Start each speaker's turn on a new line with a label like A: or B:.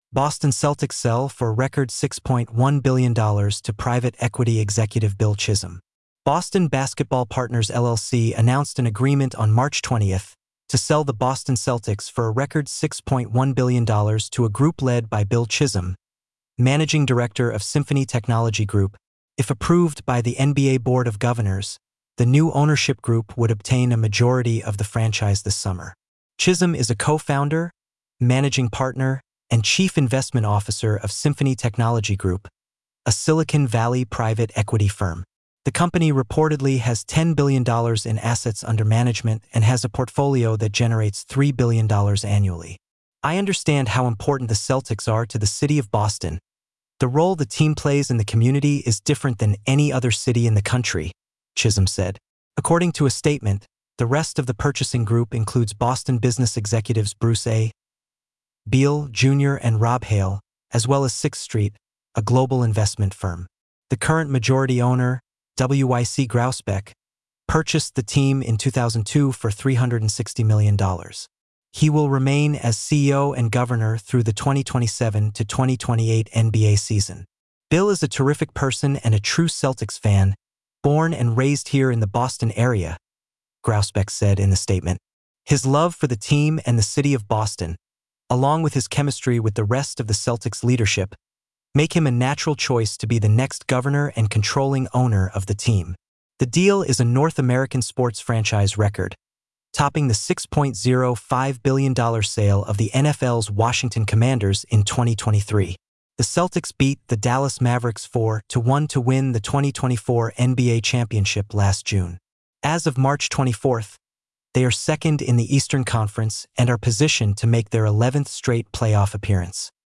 A: Boston Celtics sell for a record $6.1 billion to private equity executive Bill Chisholm. Boston Basketball Partners LLC announced an agreement on March 20th to sell the Boston Celtics for a record $6.1 billion to a group led by Bill Chisholm, managing director of Symphony Technology Group. If approved by the NBA Board of Governors, the new ownership group would obtain a majority of the franchise this summer. Chisholm is a co-founder, managing partner, and chief investment officer of Symphony Technology Group, a Silicon Valley private equity firm. The company reportedly has $10 billion in assets under management and has a portfolio that generates $3 billion annually. I understand how important the Celtics are to the city of Boston. The role the team plays in the community is different than any other city in the country, Chisholm said. According to a statement, the rest of the purchasing group includes Boston business executives Bruce A. Beal Jr. and Rob Hale, as well as Sixth Street, a global investment firm. The current majority owner, WYC Grousbeck, purchased the team in 2002 for $360 million. He will remain as CEO and governor through the 2027 to 2028 NBA season. Bill is a terrific person and a true Celtics fan, born and raised here in the Boston area, Grousbeck said in the statement. His love for the team and the city of Boston, along with his chemistry with the rest of the Celtics leadership, make him a natural choice to be the next governor and controlling owner of the team. The deal is a North American sports franchise record, topping the $6.05 billion sale of the NFL's Washington Commanders in 2023. The Celtics beat the Dallas Mavericks 4-1 to win the 2024 NBA championship last June. As of March 24th, they are second in the Eastern Conference and are positioned to make their 11th straight playoff appearance.